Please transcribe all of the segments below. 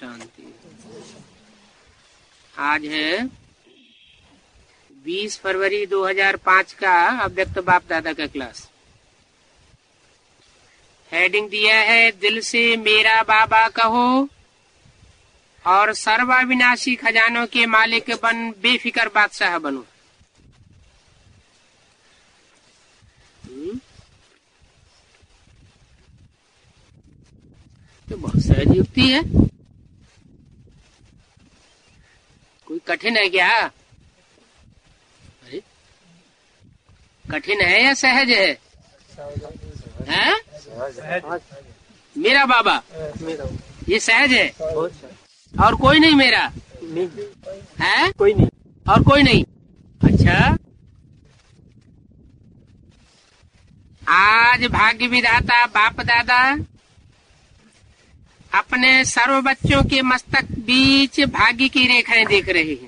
शांति। आज है 20 फरवरी 2005 का अव्यक्त बाप दादा का क्लास। हेडिंग दिया है दिल से मेरा बाबा कहो और सर्वाविनाशी खजानों के मालिक बन बेफिक्र बादशाह बनो। तो बहुत सहज युक्ति है, कोई कठिन है क्या? अरे कठिन है या सहज है? हैं? मेरा बाबा ये सहज है और कोई नहीं मेरा है, कोई नहीं और कोई नहीं। अच्छा, आज भाग्य विधाता बाप दादा अपने सर्व बच्चों के मस्तक बीच भाग्य की रेखाएं देख रहे हैं।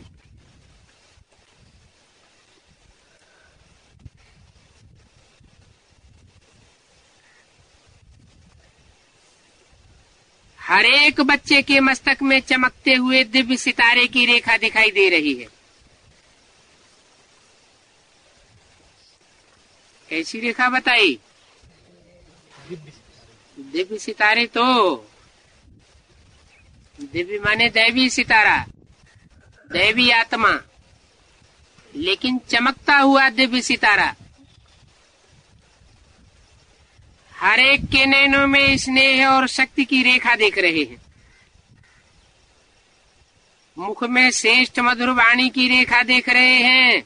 हर एक बच्चे के मस्तक में चमकते हुए दिव्य सितारे की रेखा दिखाई दे रही है। कैसी रेखा बताई? दिव्य सितारे, तो दिव्य माने दैवी सितारा, दैवी आत्मा, लेकिन चमकता हुआ दिव्य सितारा। हर एक के नैनों में स्नेह और शक्ति की रेखा देख रहे हैं। मुख में श्रेष्ठ मधुर वाणी की रेखा देख रहे हैं।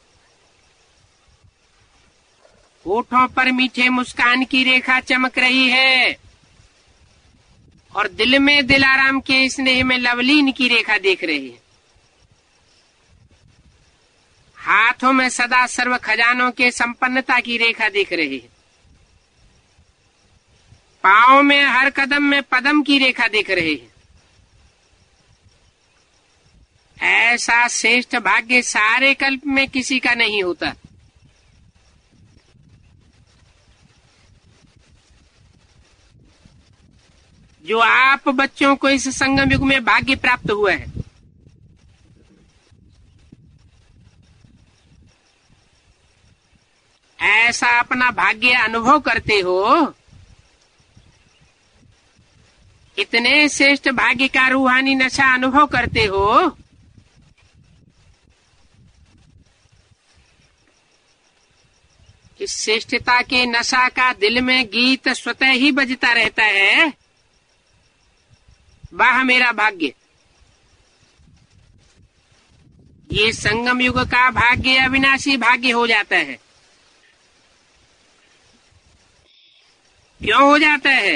होठों पर मीठे मुस्कान की रेखा चमक रही है और दिल में दिलाराम के स्नेह में लवलीन की रेखा देख रहे हैं। हाथों में सदा सर्व खजानों के संपन्नता की रेखा देख रहे हैं। पांव में हर कदम में पदम की रेखा देख रहे हैं। ऐसा श्रेष्ठ भाग्य सारे कल्प में किसी का नहीं होता। जो आप बच्चों को इस संगम युग में भाग्य प्राप्त हुआ है, ऐसा अपना भाग्य अनुभव करते हो। इतने श्रेष्ठ भाग्य का रूहानी नशा अनुभव करते हो। इस श्रेष्ठता के नशा का दिल में गीत स्वतः ही बजता रहता है। वाह मेरा भाग्य। ये संगम युग का भाग्य अविनाशी भाग्य हो जाता है। क्यों हो जाता है?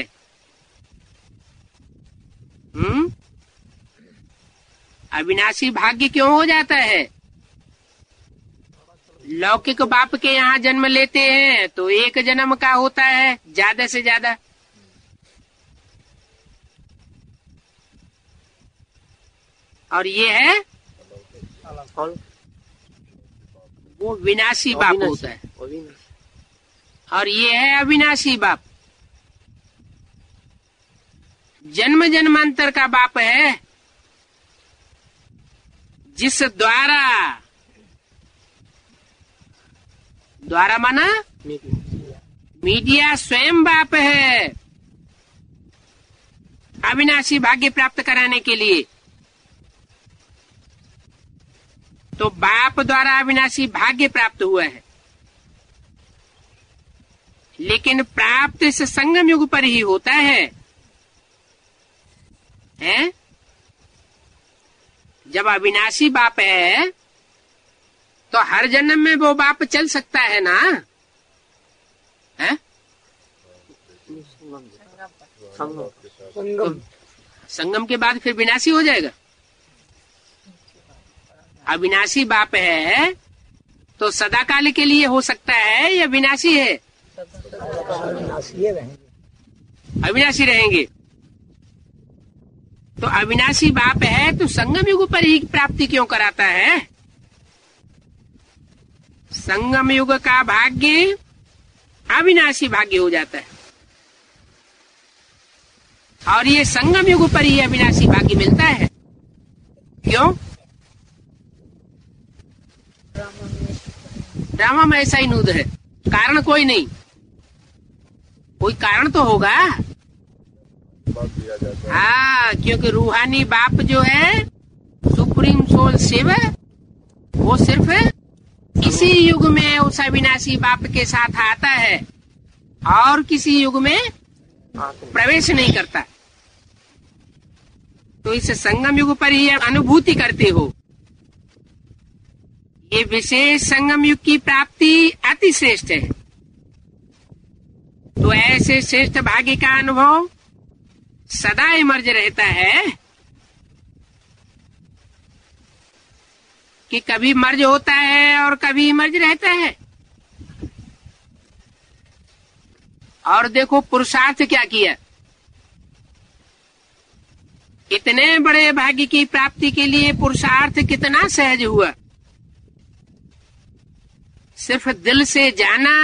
अविनाशी भाग्य क्यों हो जाता है? लौकिक बाप के यहाँ जन्म लेते हैं तो एक जन्म का होता है ज्यादा से ज्यादा। और ये है वो विनाशी बाप होता है, और ये है अविनाशी बाप। जन्म जन्मांतर का बाप है, जिस द्वारा माना मीडिया स्वयं बाप है अविनाशी भाग्य प्राप्त कराने के लिए। तो बाप द्वारा अविनाशी भाग्य प्राप्त हुआ है, लेकिन प्राप्त इस संगम युग पर ही होता है। जब अविनाशी बाप है तो हर जन्म में वो बाप चल सकता है ना? संगम के बाद फिर विनाशी हो जाएगा। अविनाशी बाप है तो सदाकाल के लिए हो सकता है या विनाशी है? अविनाशी रहेंगे। तो अविनाशी बाप है तो संगम युग पर ही प्राप्ति क्यों कराता है? संगम युग का भाग्य अविनाशी भाग्य हो जाता है। और ये संगम युग पर ही अविनाशी भाग्य मिलता है। क्यों? ड्रामा में ऐसा ही नूद है, कारण कोई नहीं, कोई कारण तो होगा। हाँ, क्योंकि रूहानी बाप जो है सुप्रीम सोल शिव, वो सिर्फ इसी युग में उस अविनाशी बाप के साथ आता है और किसी युग में प्रवेश नहीं करता। तो इस संगम युग पर ही अनुभूति करते हो। ये विशेष संगम युग की प्राप्ति अति श्रेष्ठ है। तो ऐसे श्रेष्ठ भाग्य का अनुभव सदा इमर्ज रहता है कि कभी मर्ज होता है और कभी इमर्ज रहता है। और देखो पुरुषार्थ क्या किया, इतने बड़े भाग्य की प्राप्ति के लिए पुरुषार्थ कितना सहज हुआ। सिर्फ दिल से जाना,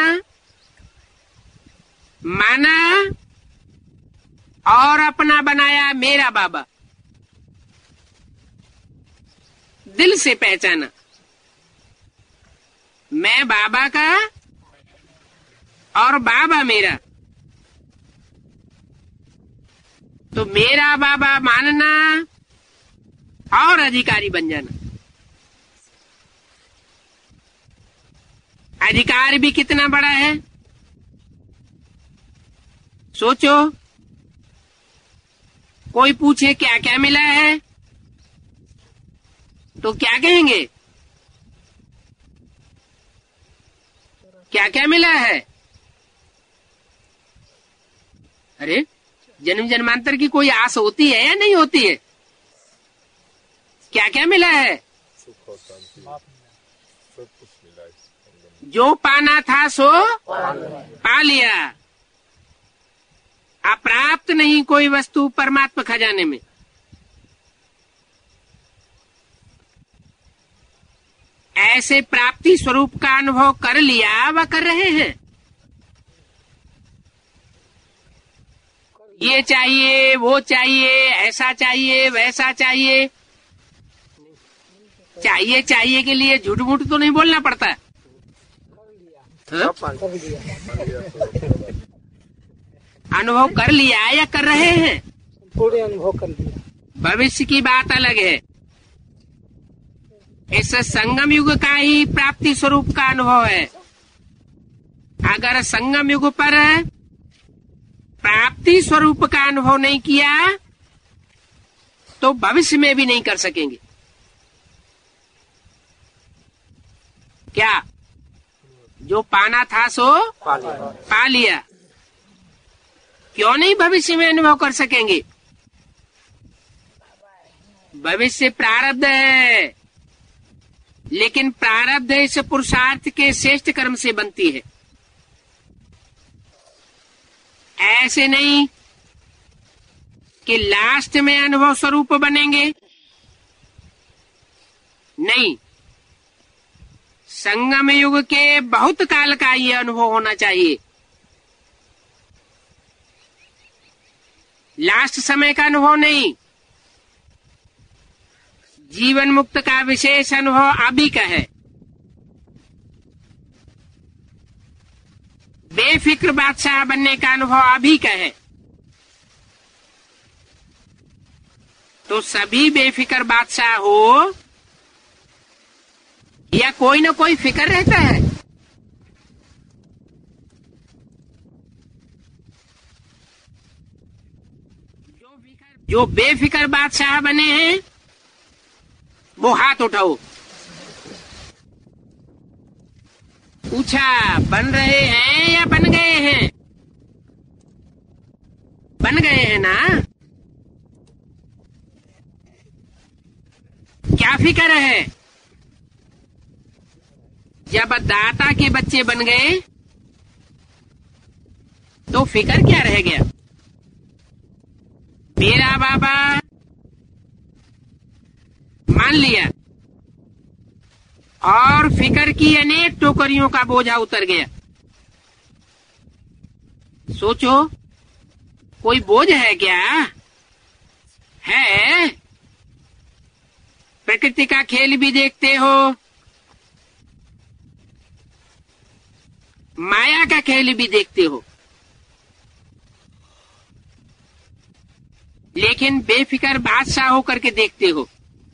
माना और अपना बनाया मेरा बाबा। दिल से पहचाना मैं बाबा का और बाबा मेरा। तो मेरा बाबा मानना और अधिकारी बन जाना। अधिकार भी कितना बड़ा है सोचो। कोई पूछे क्या क्या मिला है तो क्या कहेंगे? क्या क्या मिला है? अरे जन्म जन्मांतर की कोई आस होती है या नहीं होती है? क्या क्या मिला है? जो पाना था सो पा लिया। अप्राप्त नहीं कोई वस्तु परमात्मा खजाने में। ऐसे प्राप्ति स्वरूप का अनुभव कर लिया व कर रहे हैं। ये चाहिए, वो चाहिए, ऐसा चाहिए, वैसा चाहिए। चाहिए चाहिए के लिए झूठ मूठ तो नहीं बोलना पड़ता। अनुभव कर लिया या कर रहे हैं? पूरे अनुभव कर लिया। भविष्य की बात अलग है। इस संगम युग का ही प्राप्ति स्वरूप का अनुभव है। अगर संगम युग पर प्राप्ति स्वरूप का अनुभव नहीं किया तो भविष्य में भी नहीं कर सकेंगे। क्या? जो पाना था सो पा लिया। क्यों नहीं भविष्य में अनुभव कर सकेंगे? भविष्य प्रारब्ध है, लेकिन प्रारब्ध इस पुरुषार्थ के श्रेष्ठ कर्म से बनती है। ऐसे नहीं कि लास्ट में अनुभव स्वरूप बनेंगे। नहीं, संगम युग के बहुत काल का ये अनुभव होना चाहिए। लास्ट समय का अनुभव नहीं। जीवन मुक्त का विशेष अनुभव अभी का है। बेफिक्र बादशाह बनने का अनुभव अभी का है। तो सभी बेफिक्र बादशाह हो या कोई ना कोई फिक्र रहता है। जो बेफिक्र बादशाह बने हैं वो हाथ उठाओ। पूछा बन रहे हैं या बन गए हैं? बन गए हैं ना? क्या फिक्र है? जब दाता के बच्चे बन गए तो फिक्र क्या रह गया? मेरा बाबा मान लिया और फिक्र की अनेक टोकरियों का बोझा उतर गया। सोचो कोई बोझ है क्या? है। प्रकृति का खेल भी देखते हो, माया का खेल भी देखते हो, लेकिन बेफिक्र बादशाह होकर के देखते हो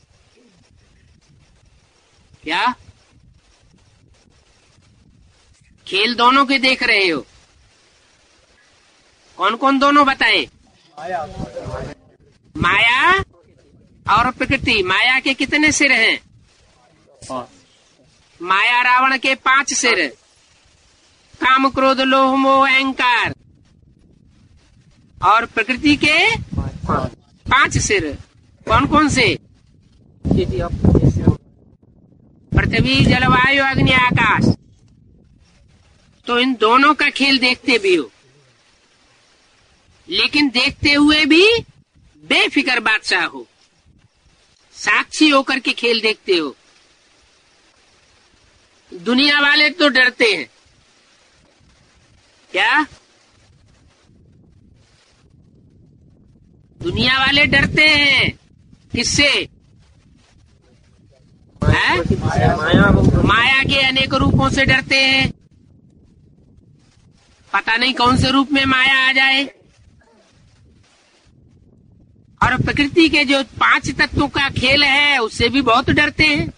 क्या? खेल दोनों के देख रहे हो। कौन कौन दोनों बताएं? माया और प्रकृति। माया के कितने सिर हैं? माया रावण के 5 सिर। काम क्रोध लोभ मोह अहंकार। और प्रकृति के 5 सिर। कौन कौन से? पृथ्वी जलवायु अग्नि आकाश। तो इन दोनों का खेल देखते भी हो, लेकिन देखते हुए भी बेफिक्र बादशाह हो, साक्षी होकर के खेल देखते हो। दुनिया वाले तो डरते हैं क्या? दुनिया वाले डरते हैं किससे? माया के अनेक रूपों से डरते हैं। पता नहीं कौन से रूप में माया आ जाए। और प्रकृति के जो 5 तत्वों का खेल है उससे भी बहुत डरते हैं।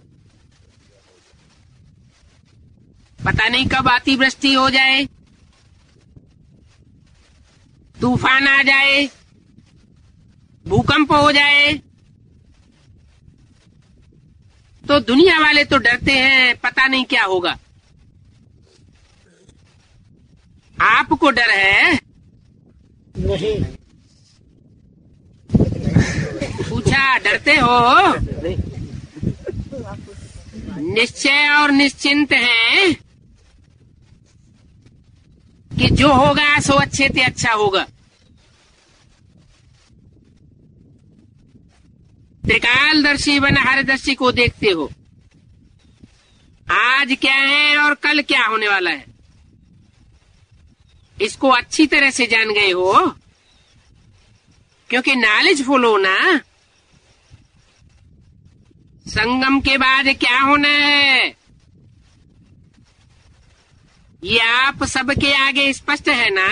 पता नहीं कब अतिवृष्टि हो जाए, तूफान आ जाए, भूकंप हो जाए। तो दुनिया वाले तो डरते हैं, पता नहीं क्या होगा। आपको डर है? नहीं। पूछा डरते हो? निश्चय और निश्चिंत हैं कि जो होगा सो अच्छे से अच्छा होगा। त्रिकालदर्शी व हरदर्शी को देखते हो। आज क्या है और कल क्या होने वाला है, इसको अच्छी तरह से जान गए हो, क्योंकि नॉलेजफुल हो ना। संगम के बाद क्या होना है ये आप सबके आगे स्पष्ट है ना।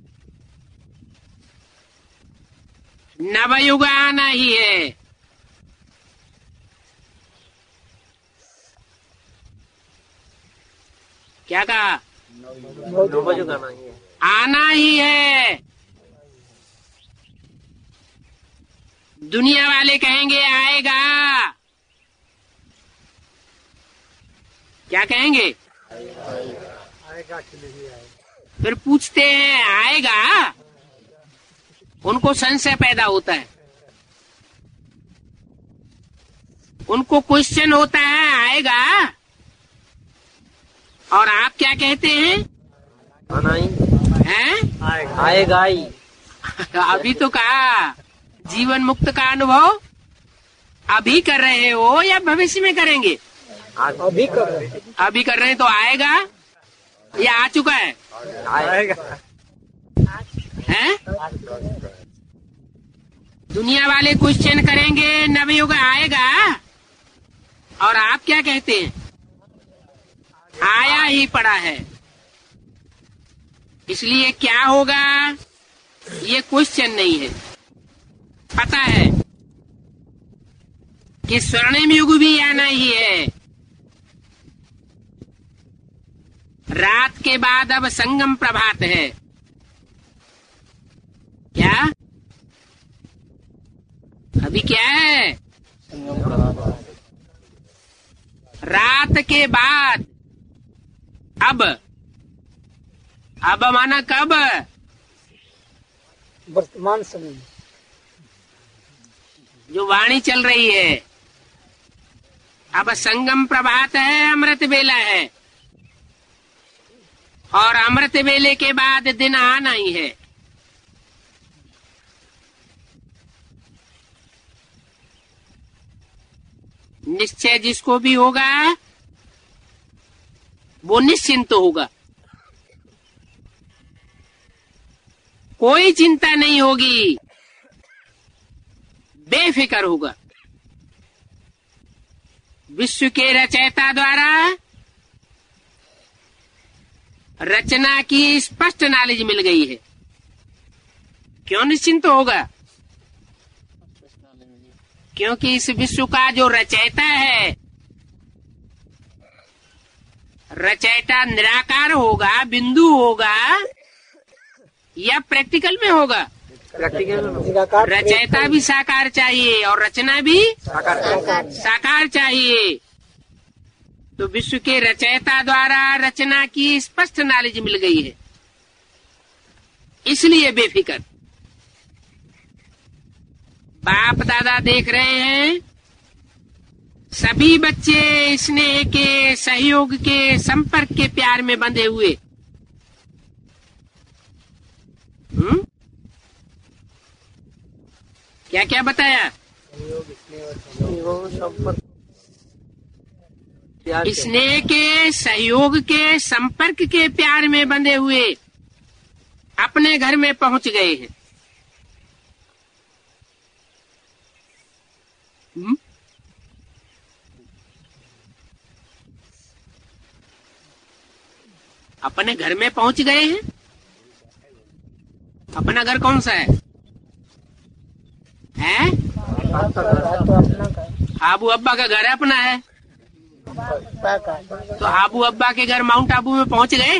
नवयुग आना ही है। क्या कहा? आना ही है। दुनिया वाले कहेंगे आएगा। क्या कहेंगे? आएगा कि नहीं आएगा। फिर पूछते हैं आएगा, उनको संशय पैदा होता है, उनको क्वेश्चन होता है आएगा। और आप क्या कहते हैं? हैं? आएगा ही। अभी तो कहा जीवन मुक्त का अनुभव अभी कर रहे हो या भविष्य में करेंगे? अभी कर रहे हैं। अभी कर रहे हैं तो आएगा या आ चुका है? आएगा। हैं? दुनिया वाले क्वेश्चन करेंगे नवयुग आएगा, और आप क्या कहते हैं? आया ही पड़ा है। इसलिए क्या होगा ये क्वेश्चन नहीं है, पता है कि स्वर्णिम युग भी आना ही है। रात के बाद अब संगम प्रभात है। क्या अभी क्या है? रात के बाद अब माना कब? वर्तमान समय में जो वाणी चल रही है। अब संगम प्रभात है, अमृत बेला है, और अमृत बेले के बाद दिन आना ही है। निश्चय जिसको भी होगा वो निश्चिंत होगा। कोई चिंता नहीं होगी, बेफिक्र होगा। विश्व के रचयिता द्वारा रचना की स्पष्ट नॉलेज मिल गई है। क्यों निश्चिंत होगा? क्योंकि इस विश्व का जो रचयिता है, रचयिता निराकार होगा, बिंदु होगा, या प्रैक्टिकल में होगा? प्रैक्टिकल में। रचयिता भी साकार चाहिए और रचना भी साकार चाहिए। तो विश्व के रचयिता द्वारा रचना की स्पष्ट नॉलेज मिल गई है, इसलिए बेफिक्र। बाप दादा देख रहे हैं, सभी बच्चे स्नेह के, सहयोग के, संपर्क के प्यार में बंधे हुए। क्या क्या बताया? स्नेह के, सहयोग के, संपर्क के प्यार में बंधे हुए अपने घर में पहुंच गए हैं। अपने घर में पहुंच गए हैं। अपना घर कौन सा है? आबू अब्बा का घर अपना है। तो आबू अब्बा के घर माउंट आबू में पहुंच गए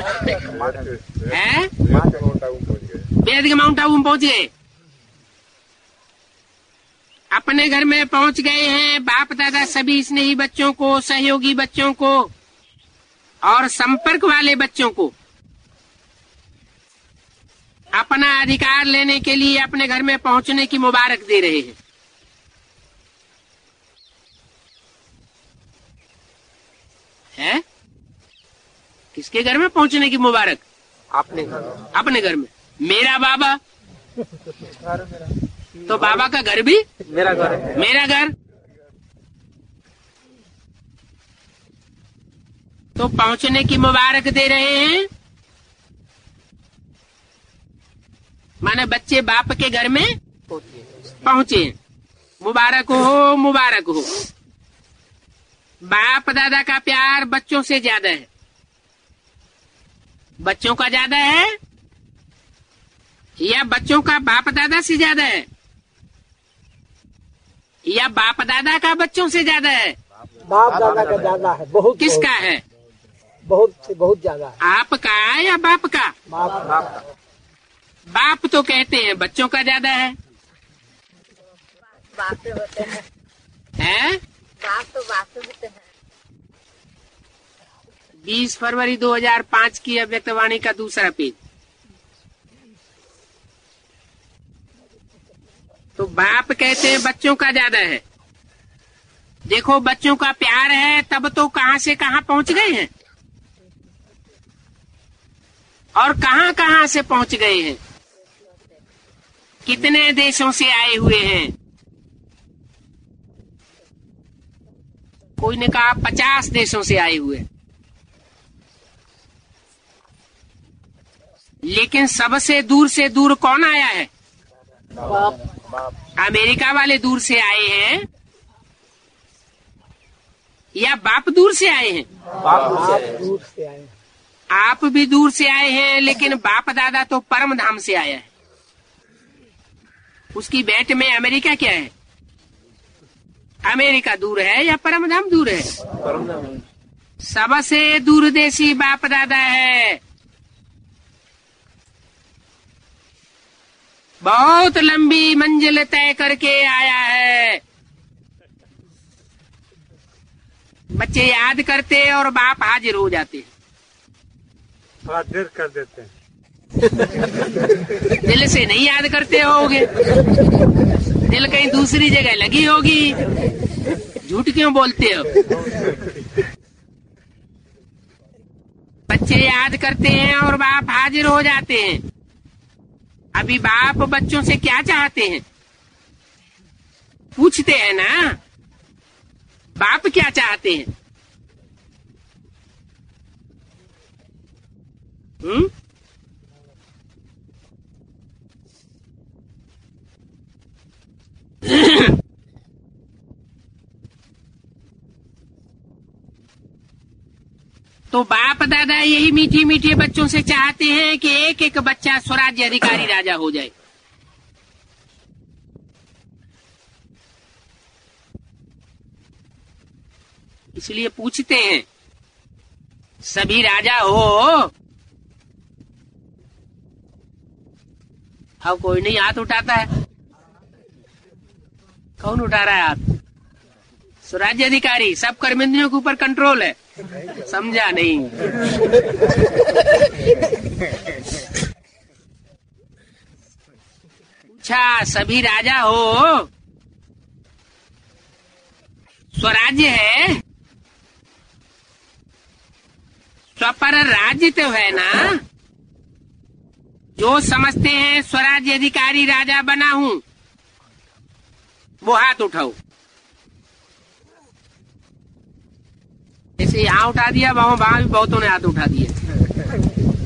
हैं? बेहद के माउंट आबू में पहुंच गए। अपने घर में पहुंच गए हैं। बाप दादा सभी स्नेही बच्चों को, सहयोगी बच्चों को और संपर्क वाले बच्चों को अपना अधिकार लेने के लिए अपने घर में पहुंचने की मुबारक दे रहे हैं। है? किसके घर में पहुंचने की मुबारक? अपने घर में। मेरा बाबा, तो बाबा का घर भी मेरा घर है। मेरा घर। तो पहुंचने की मुबारक दे रहे हैं, माने बच्चे बाप के घर में पहुंचे। मुबारक हो, मुबारक हो। बाप दादा का प्यार बच्चों से ज्यादा है। बच्चों का ज्यादा है या बच्चों का बाप दादा से ज्यादा है, या बाप दादा का बच्चों से ज्यादा है? बाप दादा का ज्यादा है। बहुत। किसका है? बहुत से बहुत ज्यादा है। आपका या बाप का? बाप का। बाप तो कहते हैं बच्चों का ज्यादा है। बात तो होते हैं। हैं? बात तो होते हैं। 20 फरवरी 2005 की अव्यक्तवाणी का दूसरा पेज। तो बाप कहते हैं बच्चों का ज्यादा है। देखो, बच्चों का प्यार है तब तो कहां से कहां पहुंच गए हैं, और कहां कहां से पहुंच गए हैं। कितने देशों से आए हुए हैं? कोई ने कहा 50 देशों से आए हुए। लेकिन सबसे दूर से दूर कौन आया है? अमेरिका वाले दूर से आए हैं या बाप दूर से आए हैं? बाप दूर से आए। आप भी दूर से आए हैं, लेकिन बाप दादा तो परम धाम से आया है। उसकी भेंट में अमेरिका क्या है? अमेरिका दूर है या परम धाम दूर है? सबसे दूरदेशी बाप दादा है। बहुत लंबी मंजिल तय करके आया है। बच्चे याद करते और बाप हाजिर हो जाते। थोड़ा देर कर देते हैं। दिल से नहीं याद करते होगे, दिल कहीं दूसरी जगह लगी होगी। झूठ क्यों बोलते हो? बच्चे याद करते हैं और बाप हाजिर हो जाते हैं। अभी बाप बच्चों से क्या चाहते हैं पूछते हैं ना, बाप क्या चाहते हैं? यही मीठे मीठे बच्चों से चाहते हैं कि एक एक बच्चा स्वराज्य अधिकारी राजा हो जाए। इसलिए पूछते हैं, सभी राजा हो? अब कोई नहीं हाथ उठाता है। कौन उठा रहा है हाथ? स्वराज्य अधिकारी, सब कर्मेंद्रियों के ऊपर कंट्रोल है। समझा नहीं? अच्छा, सभी राजा हो? स्वराज्य है, स्वपर राज्य तो है ना। जो समझते हैं स्वराज्य अधिकारी राजा बना हूं, वो हाथ उठाओ। जैसे यहाँ उठा दिया, वहां भी बहुतों ने हाथ उठा दिया।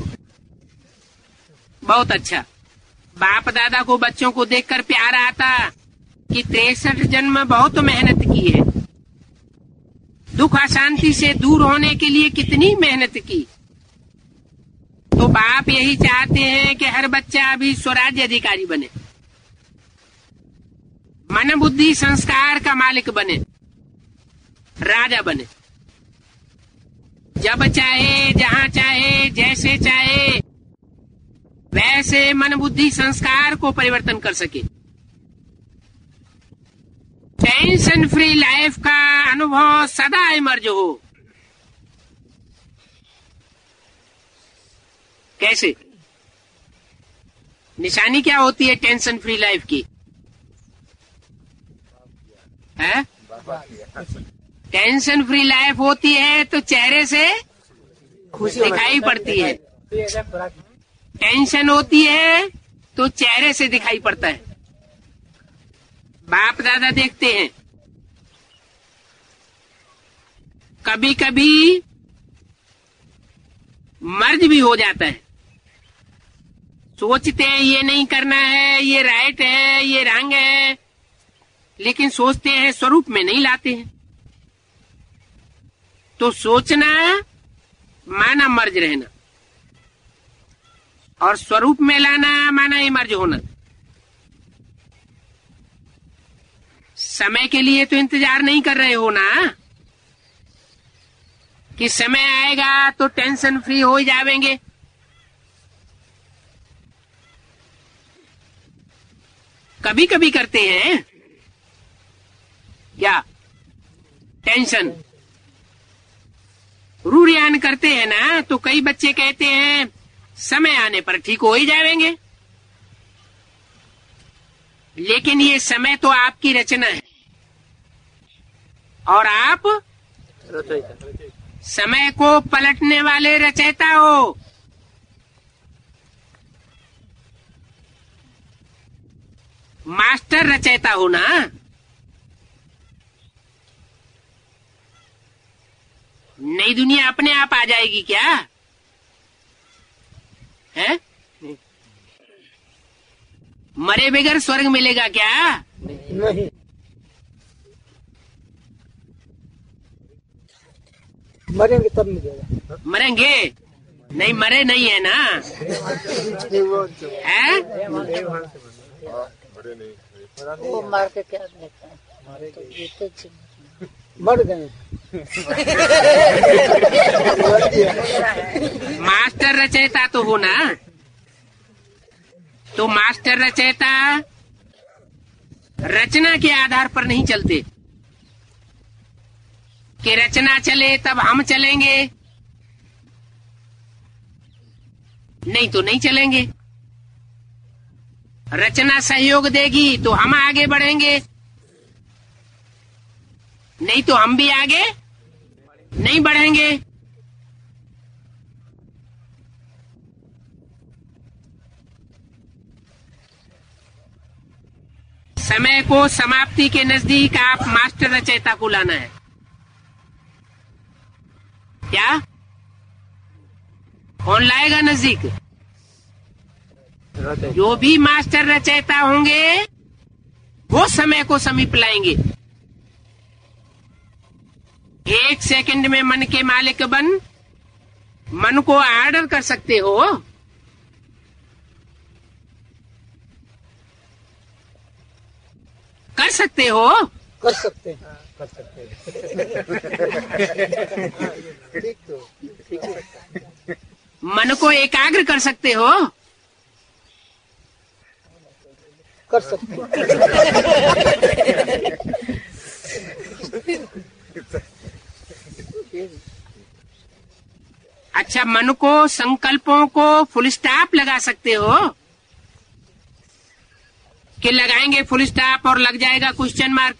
बहुत अच्छा। बाप दादा को बच्चों को देखकर प्यार आता कि 63 जन्म बहुत मेहनत की है, दुख अशांति से दूर होने के लिए कितनी मेहनत की। तो बाप यही चाहते हैं कि हर बच्चा अभी स्वराज्य अधिकारी बने, मन बुद्धि संस्कार का मालिक बने, राजा बने। जब चाहे, जहां चाहे, जैसे चाहे वैसे मन बुद्धि संस्कार को परिवर्तन कर सके। टेंशन फ्री लाइफ का अनुभव सदा इमर्ज हो। कैसे? निशानी क्या होती है टेंशन फ्री लाइफ की? है? टेंशन फ्री लाइफ होती है तो चेहरे से खुशी दिखाई पड़ती है। टेंशन होती है तो चेहरे से दिखाई पड़ता है। बाप दादा देखते हैं, कभी कभी मर्ज भी हो जाता है। सोचते हैं ये नहीं करना है, ये राइट है, ये रंग है, लेकिन सोचते हैं स्वरूप में नहीं लाते हैं। तो सोचना माना मर्ज रहना, और स्वरूप में लाना माना इमर्ज होना। समय के लिए तो इंतजार नहीं कर रहे हो ना, कि समय आएगा तो टेंशन फ्री हो ही जावेंगे। कभी कभी करते हैं क्या टेंशन, रूरियान करते हैं ना, तो कई बच्चे कहते हैं समय आने पर ठीक हो ही जाएंगे। लेकिन ये समय तो आपकी रचना है, और आप समय को पलटने वाले रचयिता हो। मास्टर रचयिता हो ना। नई दुनिया अपने आप आ जाएगी क्या? है? मरे बगैर स्वर्ग मिलेगा क्या? नहीं। मरेंगे तब मिलेगा। मरेंगे? नहीं, मरे नहीं है ना। है? वो मार के क्या देखा है? तो ये तो मर गए। मास्टर रचयिता तो हो ना। तो मास्टर रचयिता रचना के आधार पर नहीं चलते कि रचना चले तब हम चलेंगे, नहीं तो नहीं चलेंगे। रचना सहयोग देगी तो हम आगे बढ़ेंगे, नहीं तो हम भी आगे नहीं बढ़ेंगे। समय को समाप्ति के नजदीक आप मास्टर रचयिता को लाना है। क्या? कौन लाएगा नजदीक? जो भी मास्टर रचयिता होंगे वो समय को समीप लाएंगे। 1 सेकंड में मन के मालिक बन मन को ऑर्डर कर सकते हो? कर सकते हो? कर सकते हैं। कर सकते हैं। ठीक तो मन को एकाग्र कर सकते हो? कर सकते हैं। अच्छा, मन को संकल्पों को फुल स्टॉप लगा सकते हो कि लगाएंगे फुल स्टॉप और लग जाएगा क्वेश्चन मार्क?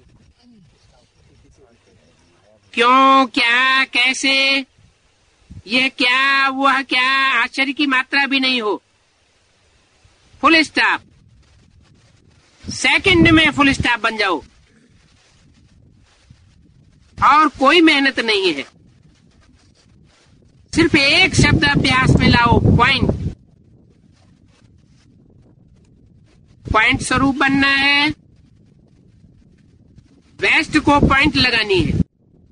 क्यों, क्या, कैसे, यह क्या, वह क्या, आश्चर्य की मात्रा भी नहीं हो। फुल स्टॉप, सेकंड में फुल स्टॉप बन जाओ और कोई मेहनत नहीं है। सिर्फ एक शब्द अभ्यास में लाओ, पॉइंट। पॉइंट स्वरूप बनना है, वेस्ट को पॉइंट लगानी है।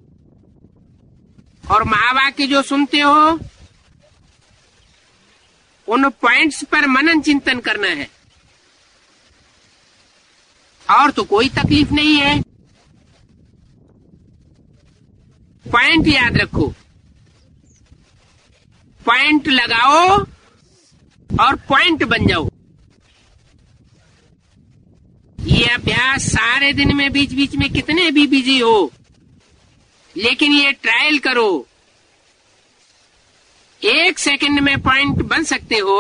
और महावाक्य जो सुनते हो उन पॉइंट्स पर मनन चिंतन करना है, और तो कोई तकलीफ नहीं है। पॉइंट याद रखो, पॉइंट लगाओ और पॉइंट बन जाओ। ये अभ्यास सारे दिन में बीच बीच में कितने भी बिजी हो, लेकिन ये ट्रायल करो। एक सेकंड में पॉइंट बन सकते हो,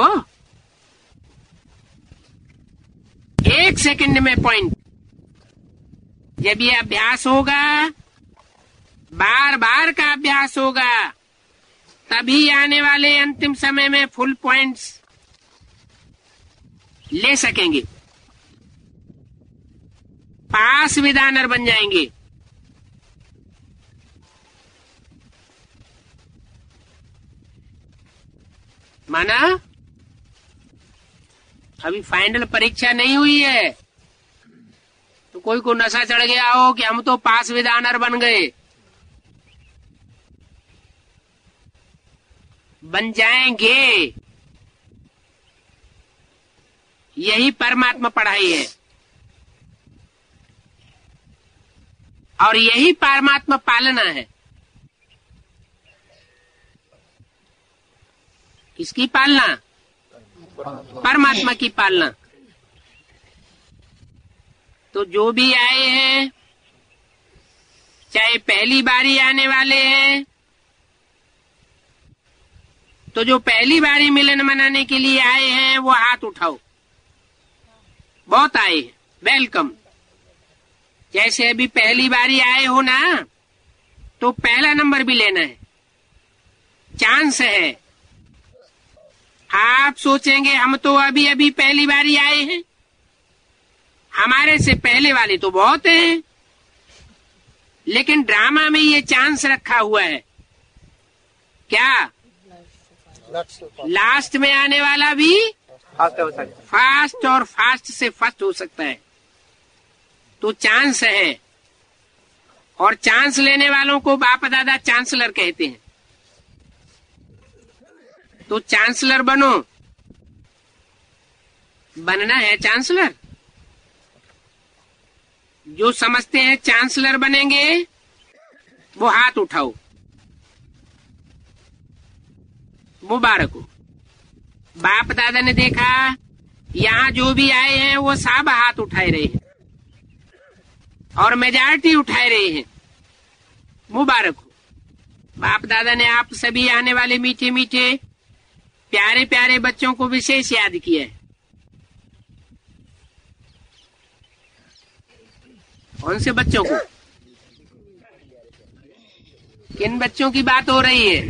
एक सेकंड में पॉइंट। जब ये अभ्यास होगा, बार बार का अभ्यास होगा, तभी आने वाले अंतिम समय में फुल पॉइंट्स ले सकेंगे, पास विदानर बन जाएंगे। माना अभी फाइनल परीक्षा नहीं हुई है तो कोई को नशा चढ़ गया हो कि हम तो पास विदानर बन गए। बन जाएंगे, यही परमात्मा पढ़ाई है और यही परमात्मा पालना है। किसकी पालना? परमात्मा की पालना। तो जो भी आए हैं, चाहे पहली बारी आने वाले हैं, तो जो पहली बारी मिलन मनाने के लिए आए हैं वो हाथ उठाओ। बहुत आए हैं, वेलकम। जैसे अभी पहली बारी आए हो ना, तो पहला नंबर भी लेना है, चांस है। आप सोचेंगे हम तो अभी अभी पहली बारी आए हैं, हमारे से पहले वाले तो बहुत हैं, लेकिन ड्रामा में ये चांस रखा हुआ है क्या? लास्ट में आने वाला भी फास्ट और फास्ट से फर्स्ट हो सकता है। तो चांस है, और चांस लेने वालों को बाप दादा चांसलर कहते हैं। तो चांसलर बनो। बनना है चांसलर। जो समझते हैं चांसलर बनेंगे वो हाथ उठाओ, मुबारक हो। बाप दादा ने देखा यहाँ जो भी आए हैं वो सब हाथ उठाए रहे हैं और मेजॉरिटी उठाए रहे हैं, मुबारक हो। बाप दादा ने आप सभी आने वाले मीठे मीठे प्यारे प्यारे बच्चों को विशेष याद किया है। कौन से बच्चों को? किन बच्चों की बात हो रही है?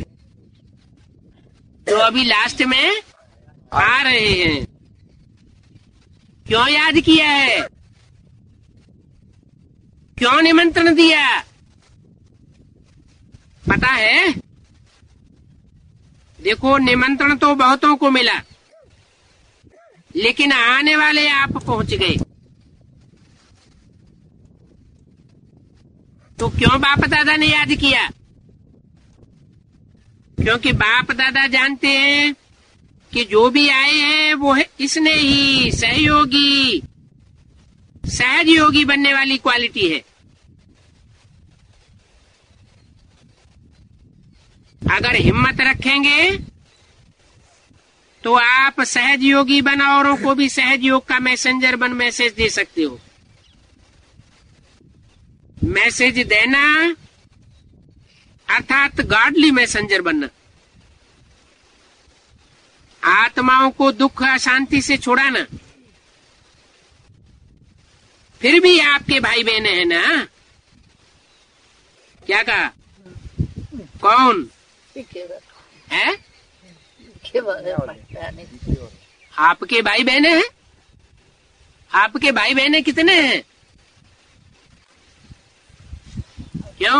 जो अभी लास्ट में आ रहे हैं। क्यों याद किया है? क्यों निमंत्रण दिया? पता है? देखो, निमंत्रण तो बहुतों को मिला, लेकिन आने वाले आप पहुंच गए। तो क्यों बाप दादा ने याद किया? क्योंकि बाप दादा जानते हैं कि जो भी आए हैं वो है इसने ही सहयोगी सहज योगी बनने वाली क्वालिटी है। अगर हिम्मत रखेंगे तो आप सहज योगी बन औरों को भी सहज योग का मैसेंजर बन मैसेज दे सकते हो। मैसेज देना अर्थात गॉडली मैसेंजर बनना, आत्माओं को दुख अशांति से छुड़ाना। फिर भी आपके भाई बहने हैं ना। क्या कहा? कौन है? आपके भाई बहने हैं? आपके भाई बहने कितने हैं? क्यों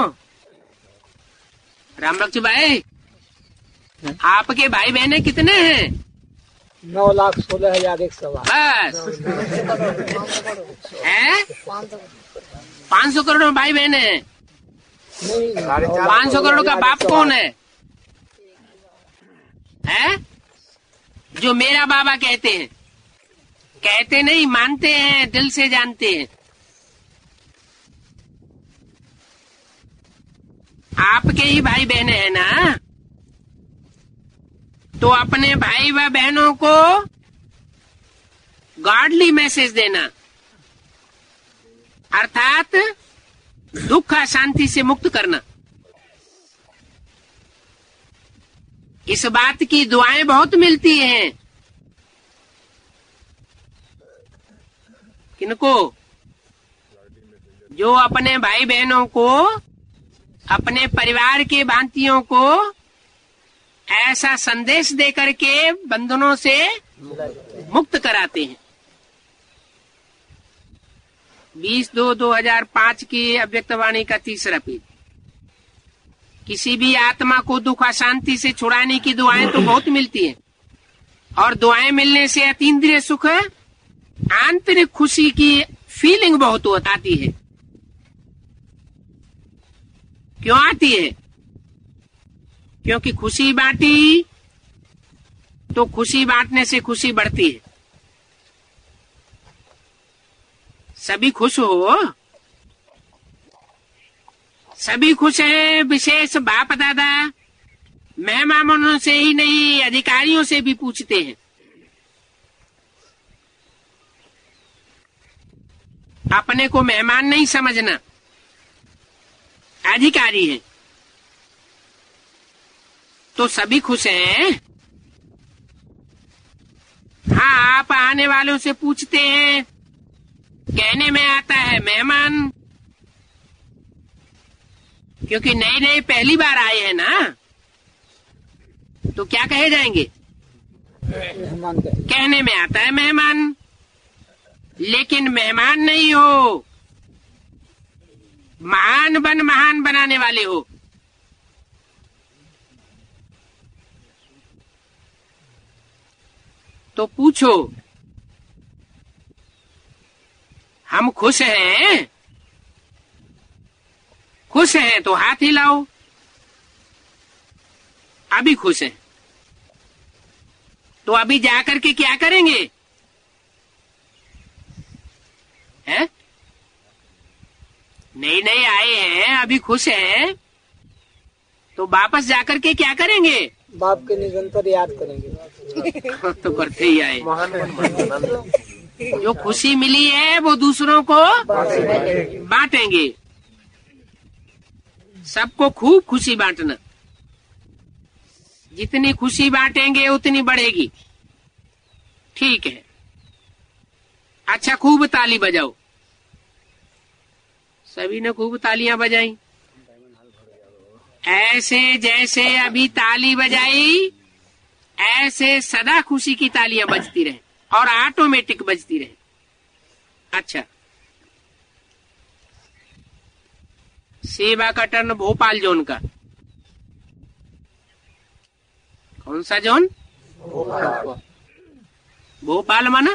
रामबख्श भाई, आपके भाई बहने कितने हैं? 9,16,100 बस है? 500 करोड़ भाई बहने हैं। 500 करोड़ का बाप कौन है? जो मेरा बाबा कहते हैं, कहते नहीं मानते हैं, दिल से जानते हैं। आपके ही भाई बहने हैं ना, तो अपने भाई व बहनों को गॉडली मैसेज देना, अर्थात दुख अशांति से मुक्त करना। इस बात की दुआएं बहुत मिलती हैं। किनको? जो अपने भाई बहनों को, अपने परिवार के भांतियों को ऐसा संदेश देकर के बंधनों से मुक्त कराते हैं। 20/2/2005 की अव्यक्तवाणी का 3रा पेज। किसी भी आत्मा को दुख अशांति से छुड़ाने की दुआएं तो बहुत मिलती हैं, और दुआएं मिलने से अतीन्द्रिय सुख, आंतरिक खुशी की फीलिंग बहुत आती है। क्यों आती है? क्योंकि खुशी बांटी तो खुशी बांटने से खुशी बढ़ती है। सभी खुश हो, सभी खुश हैं। विशेष बाप दादा मेहमानों से ही नहीं, अधिकारियों से भी पूछते हैं। अपने को मेहमान नहीं समझना, अधिकारी है। तो सभी खुश हैं। हाँ, आप आने वालों से पूछते हैं, कहने में आता है मेहमान, क्योंकि नए नए पहली बार आए हैं ना, तो क्या कहे जाएंगे? मेहमान। कहने में आता है मेहमान, लेकिन मेहमान नहीं हो, महान बन महान बनाने वाले हो। तो पूछो, हम खुश हैं? खुश हैं तो हाथ हिलाओ। अभी खुश हैं तो अभी जाकर के क्या करेंगे? हैं? नए आए हैं, अभी खुश हैं, तो वापस जाकर के क्या करेंगे? बाप के निरंतर याद करेंगे। तो करते ही आए। जो खुशी मिली है वो दूसरों को बांटेंगे। सबको खूब खुशी बांटना। जितनी खुशी बांटेंगे उतनी बढ़ेगी। ठीक है, अच्छा खूब ताली बजाओ। सभी ने खूब तालियां बजाई, ऐसे जैसे अभी ताली बजाई ऐसे सदा खुशी की तालियां बजती रहे और ऑटोमेटिक बजती रहे। अच्छा, सेवा का टर्न भोपाल जोन का। कौन सा जोन? भोपाल माना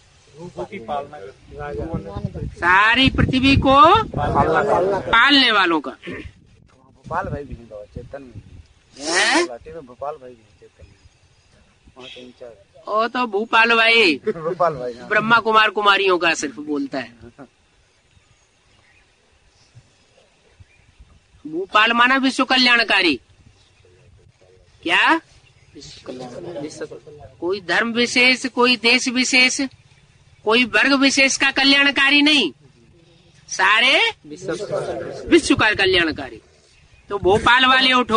सारी पृथ्वी को पालने वालों का। भोपाल भाई भी चेतन हैं? भोपाल भाई वहाँ के इंचार्ज। ओ तो भूपाल भाई भोपाल भाई हाँ। ब्रह्मा कुमार कुमारियों का सिर्फ बोलता है। भूपाल माना विश्व कल्याणकारी। क्या? कोई धर्म विशेष, कोई देश विशेष, कोई वर्ग विशेष का कल्याणकारी नहीं, सारे विश्व का कल्याणकारी। तो भोपाल वाले उठो,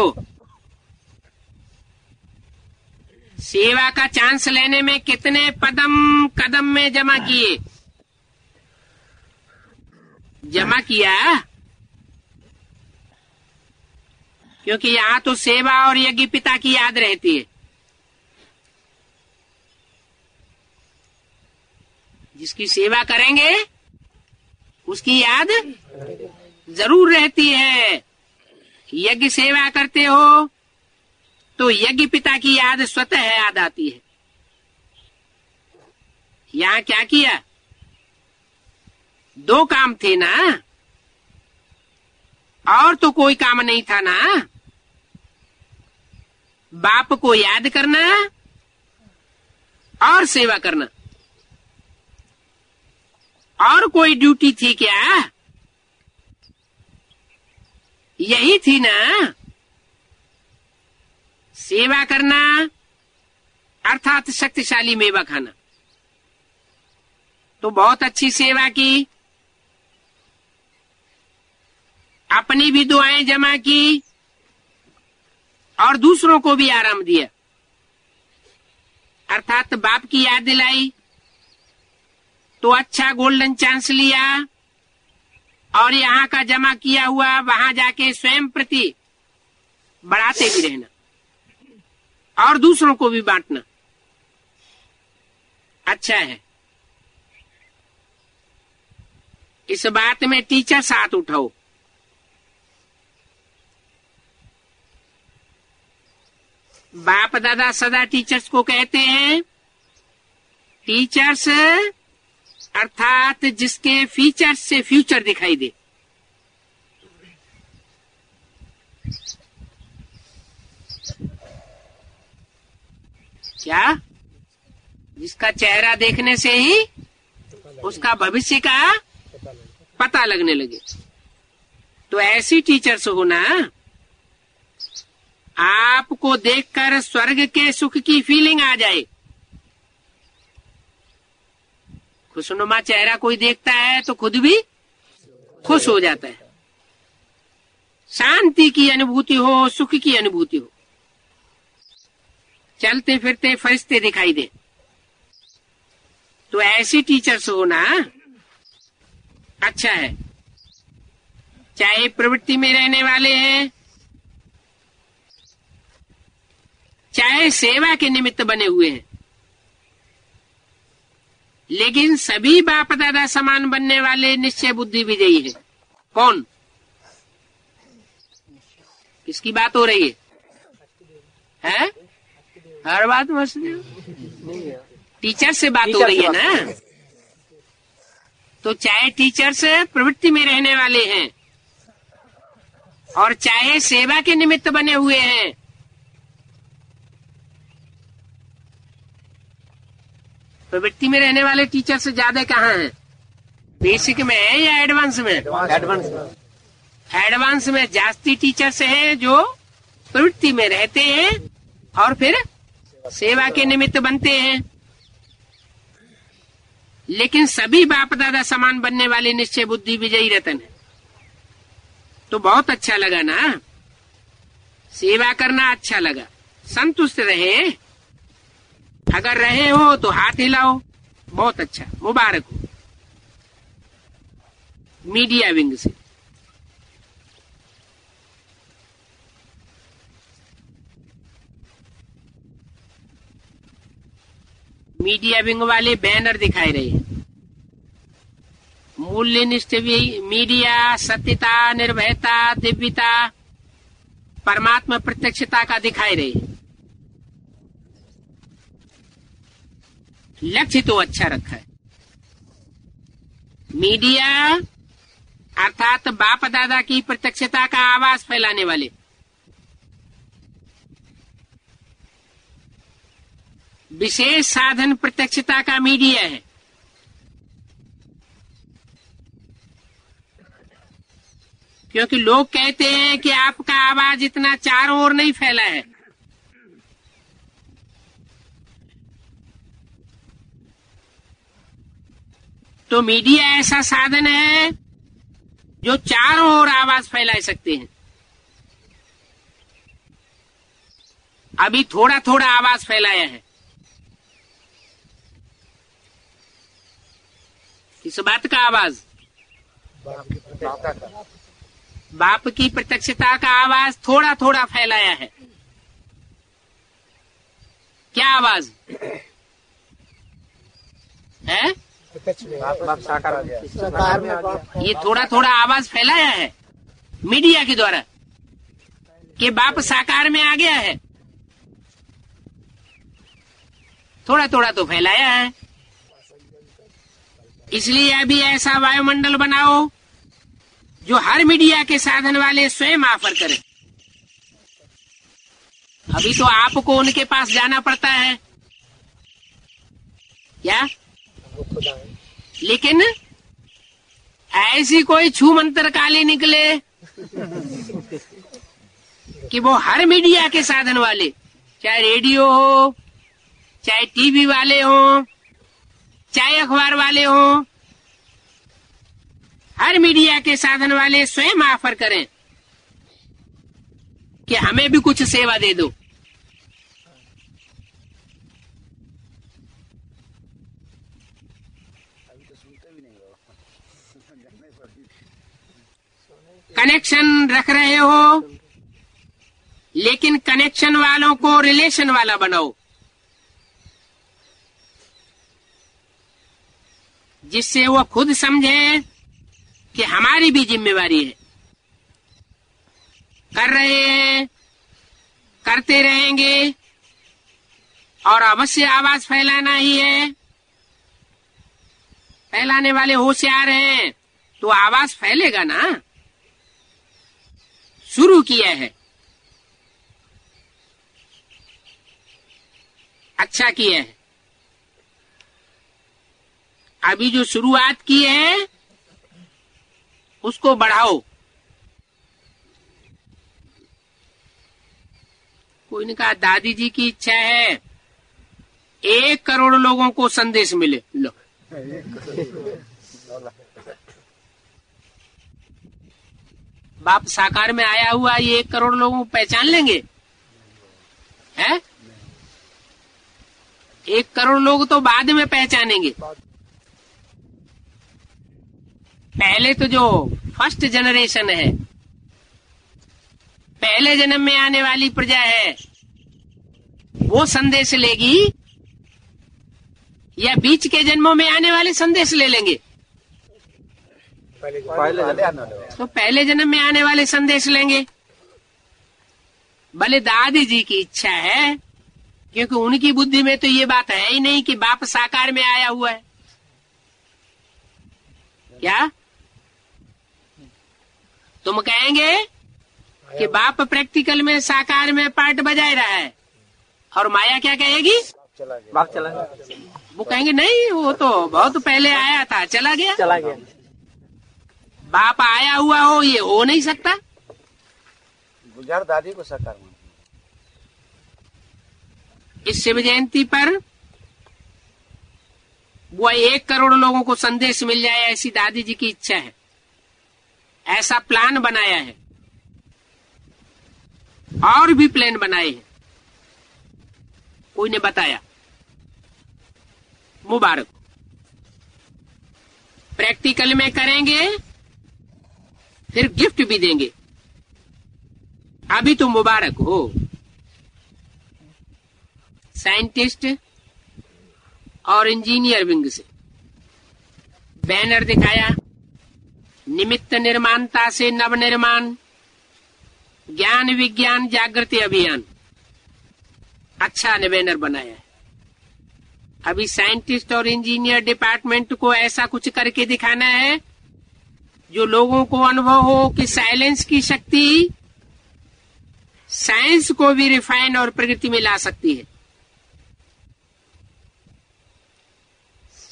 सेवा का चांस लेने में कितने कदम में जमा किए? जमा किया, क्योंकि यहाँ तो सेवा और यज्ञ पिता की याद रहती है। जिसकी सेवा करेंगे उसकी याद जरूर रहती है। यज्ञ सेवा करते हो तो यज्ञ पिता की याद स्वतः याद आती है। यहाँ क्या किया? 2 काम थे ना, और तो कोई काम नहीं था ना। बाप को याद करना और सेवा करना, और कोई ड्यूटी थी क्या? यही थी ना, सेवा करना अर्थात शक्तिशाली मेवा खाना। तो बहुत अच्छी सेवा की, अपनी भी दुआएं जमा की और दूसरों को भी आराम दिया, अर्थात बाप की याद दिलाई तो अच्छा गोल्डन चांस लिया, और यहाँ का जमा किया हुआ वहां जाके स्वयं प्रति बढ़ाते भी रहना और दूसरों को भी बांटना। अच्छा है। इस बात में टीचर साथ उठाओ। बाप दादा सदा टीचर्स को कहते हैं, टीचर्स अर्थात जिसके फीचर्स से फ्यूचर दिखाई दे। क्या? जिसका चेहरा देखने से ही उसका भविष्य का पता लगने लगे। तो ऐसी टीचर्स हो ना, आपको देखकर स्वर्ग के सुख की फीलिंग आ जाए। खुशनुमा चेहरा कोई देखता है तो खुद भी खुश हो जाता है। शांति की अनुभूति हो, सुख की अनुभूति हो, चलते फिरते फरिश्ते दिखाई दे। तो ऐसी टीचर्स हो ना, अच्छा है। चाहे प्रवृत्ति में रहने वाले हैं, चाहे सेवा के निमित्त बने हुए हैं, लेकिन सभी बाप दादा समान बनने वाले निश्चय बुद्धि विजयी है। कौन? किसकी बात हो रही है? हर बात में टीचर से बात हो रही है ना। तो चाहे टीचर्स प्रवृत्ति में रहने वाले हैं और चाहे सेवा के निमित्त बने हुए हैं, प्रवृत्ति में रहने वाले टीचर से ज्यादा कहाँ हैं? बेसिक में है या एडवांस में? एडवांस में जास्ती टीचर्स हैं जो प्रवृत्ति में रहते हैं और फिर सेवा के निमित्त बनते हैं। लेकिन सभी बाप दादा समान बनने वाले निश्चय बुद्धि विजयी रतन है। तो बहुत अच्छा लगा ना, सेवा करना अच्छा लगा। संतुष्ट रहे, अगर रहे हो तो हाथ हिलाओ, बहुत अच्छा, मुबारक हो। मीडिया विंग से मीडिया विंग वाले बैनर दिखाई रहे हैं। मूल्यनिष्ठ मीडिया, सत्यता, निर्भयता, दिव्यता, परमात्मा प्रत्यक्षता का दिखाई रहे हैं। लक्ष्य तो अच्छा रखा है। मीडिया अर्थात बाप दादा की प्रत्यक्षता का आवाज फैलाने वाले, विशेष साधन प्रत्यक्षता का मीडिया है। क्योंकि लोग कहते हैं कि आपका आवाज इतना चारों ओर नहीं फैला है। तो मीडिया ऐसा साधन है जो चारों ओर आवाज फैला सकते हैं। अभी थोड़ा थोड़ा आवाज फैलाया है। किस बात का आवाज? बाप की प्रत्यक्षता का आवाज थोड़ा थोड़ा फैलाया है। क्या आवाज है? ये थोड़ा थोड़ा आवाज फैलाया है मीडिया के द्वारा कि बाप साकार में आ गया है। थोड़ा थोड़ा तो फैलाया है। इसलिए अभी ऐसा वायुमंडल बनाओ जो हर मीडिया के साधन वाले स्वयं ऑफर करें। अभी तो आपको उनके पास जाना पड़ता है क्या? लेकिन ऐसी कोई छू मंत्र काली निकले कि वो हर मीडिया के साधन वाले, चाहे रेडियो हो, चाहे टीवी वाले हो, चाहे अखबार वाले हो, हर मीडिया के साधन वाले स्वयं ऑफर करें कि हमें भी कुछ सेवा दे दो। कनेक्शन रख रहे हो, लेकिन कनेक्शन वालों को रिलेशन वाला बनाओ, जिससे वो खुद समझे कि हमारी भी जिम्मेवारी है। कर रहे हैं, करते रहेंगे और अवश्य आवाज फैलाना ही है। फैलाने वाले होशियार हैं तो आवाज फैलेगा ना। शुरू किया है, अच्छा किया है। अभी जो शुरुआत की है उसको बढ़ाओ। कोई ने कहा दादी जी की इच्छा है 1 करोड़ लोगों को संदेश मिले। लो बाप साकार में आया हुआ ये 1 करोड़ लोगों को पहचान लेंगे? हैं? 1 करोड़ लोग तो बाद में पहचानेंगे। पहले तो जो फर्स्ट जनरेशन है, पहले जन्म में आने वाली प्रजा है, वो संदेश लेगी या बीच के जन्मों में आने वाले संदेश ले लेंगे? तो पहले जन्म में आने वाले संदेश लेंगे। भले दादी जी की इच्छा है, क्योंकि उनकी बुद्धि में तो ये बात है ही नहीं कि बाप साकार में आया हुआ है। क्या तुम कहेंगे कि बाप प्रैक्टिकल में साकार में पार्ट बजाए रहा है, और माया क्या कहेगी? बाप चला गया। वो कहेंगे नहीं, वो तो बहुत पहले आया था, चला गया। बाप आया हुआ हो ये हो नहीं सकता। गुजर दादी को साकार मान। इस शिव जयंती पर वो 1 करोड़ लोगों को संदेश मिल जाए, ऐसी दादी जी की इच्छा है। ऐसा प्लान बनाया है, और भी प्लान बनाए हैं, कोई ने बताया। मुबारक। प्रैक्टिकल में करेंगे, फिर गिफ्ट भी देंगे। अभी तो मुबारक हो। साइंटिस्ट और इंजीनियर विंग से बैनर दिखाया, निमित्त निर्माणता से नव निर्माण, ज्ञान विज्ञान जागृति अभियान। अच्छा ने बैनर बनाया है। अभी साइंटिस्ट और इंजीनियर डिपार्टमेंट को ऐसा कुछ करके दिखाना है जो लोगों को अनुभव हो कि साइलेंस की शक्ति साइंस को भी रिफाइन और प्रगति में ला सकती है।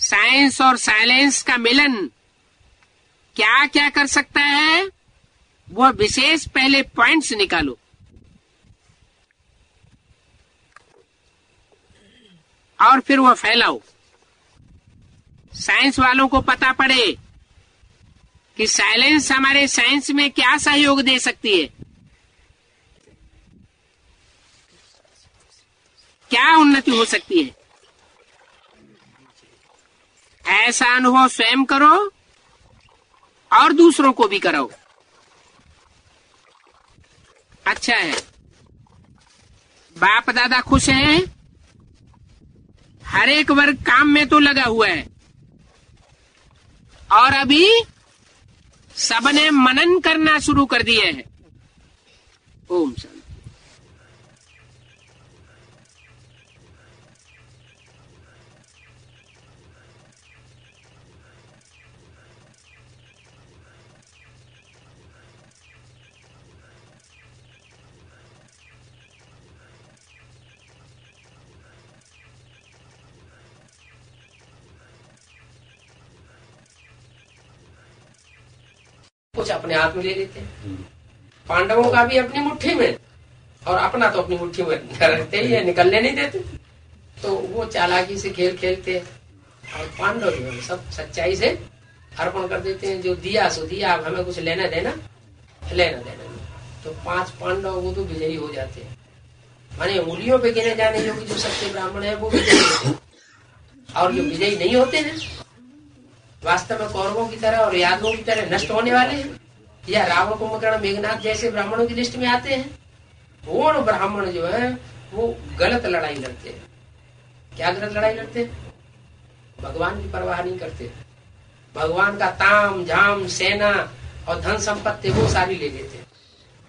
साइंस और साइलेंस का मिलन क्या क्या कर सकता है, वह विशेष पहले पॉइंट्स निकालो और फिर वह फैलाओ। साइंस वालों को पता पड़े कि साइलेंस हमारे साइंस में क्या सहयोग दे सकती है, क्या उन्नति हो सकती है। ऐसा अनुभव स्वयं करो और दूसरों को भी कराओ। अच्छा है, बाप दादा खुश हैं, हर एक वर्ग काम में तो लगा हुआ है और अभी सबने मनन करना शुरू कर दिए हैं। ओम शांति। कुछ अपने हाथ में ले लेते हैं। पांडवों का भी अपनी मुट्ठी में और अपना तो अपनी मुट्ठी में रखते ही है, निकलने नहीं देते। तो वो चालाकी से खेल खेलते हैं और पांडव जो है सब सच्चाई से अर्पण कर देते हैं। जो दिया सो दिया, अब हमें कुछ लेना देना नहीं। तो 5 पांडव वो तो विजयी हो जाते हैं, माने उंगलियों पे गिने जाने योग्य जो सच्चे ब्राह्मण है वो विजयी होते हैं। और जो विजयी नहीं होते हैं वास्तव में कौरवों की तरह और यादवों की तरह नष्ट होने वाले हैं, या रावण कुंभकर्ण मेघनाथ जैसे ब्राह्मणों की लिस्ट में आते हैं। वो ब्राह्मण जो है वो गलत लड़ाई लड़ते हैं। क्या गलत लड़ाई लड़ते हैं? भगवान की परवाह नहीं करते। भगवान का ताम झाम सेना और धन संपत्ति वो सारी ले लेते हैं।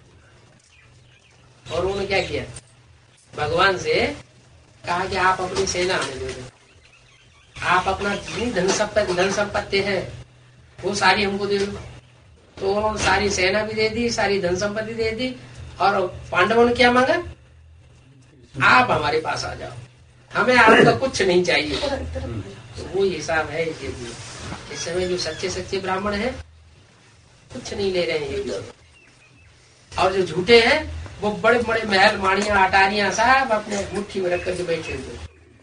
और उन्होंने क्या किया? भगवान से कहा कि आप अपनी सेना हमें दे दो, आप अपना जितनी धन संपत्ति है वो सारी हमको दे दो। तो उन्होंने सारी सेना भी दे दी, सारी धन संपत्ति दे दी। और पांडवों ने क्या मांगा? आप हमारे पास आ जाओ, हमें आपका कुछ नहीं चाहिए। तो वो हिसाब है इस समय जो सच्चे ब्राह्मण हैं कुछ नहीं ले रहे हैं ये। और जो झूठे हैं वो बड़े बड़े महल माड़ियां अटारियां सब अपने मुट्ठी में रख करके बैठे हुए।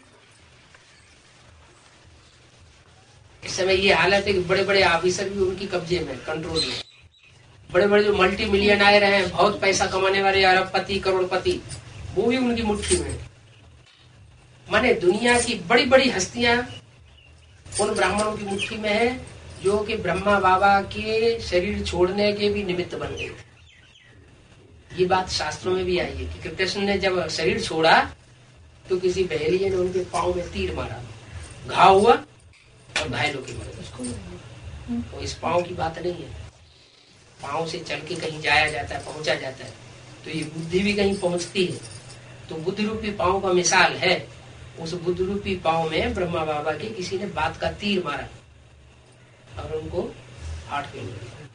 इस समय ये हालत है कि बड़े बड़े ऑफिसर भी उनकी कब्जे में, कंट्रोल में। बड़े बड़े जो मल्टी मिलियनर हैं, बहुत पैसा कमाने वाले अरबपति करोड़पति, वो भी उनकी मुट्ठी में। माने दुनिया की बड़ी बड़ी हस्तियां उन ब्राह्मणों की मुट्ठी में है जो कि ब्रह्मा बाबा के शरीर छोड़ने के भी निमित्त बन गए थे। ये बात शास्त्रों में भी आई है कि कृष्ण ने जब शरीर छोड़ा तो किसी बहेलिये ने उनके पांव में तीर मारा, घाव हुआ और घायल होकर मरे। तो इस पांव की बात नहीं है। पांव से चल के कहीं जाया जाता है, पहुंचा जाता है, तो ये बुद्धि भी कहीं पहुंचती है। तो बुद्ध रूपी पांव का मिसाल है। उस बुद्ध रूपी पांव में ब्रह्मा बाबा के किसी ने बात का तीर मारा और उनको हार्ट फेल हो गया।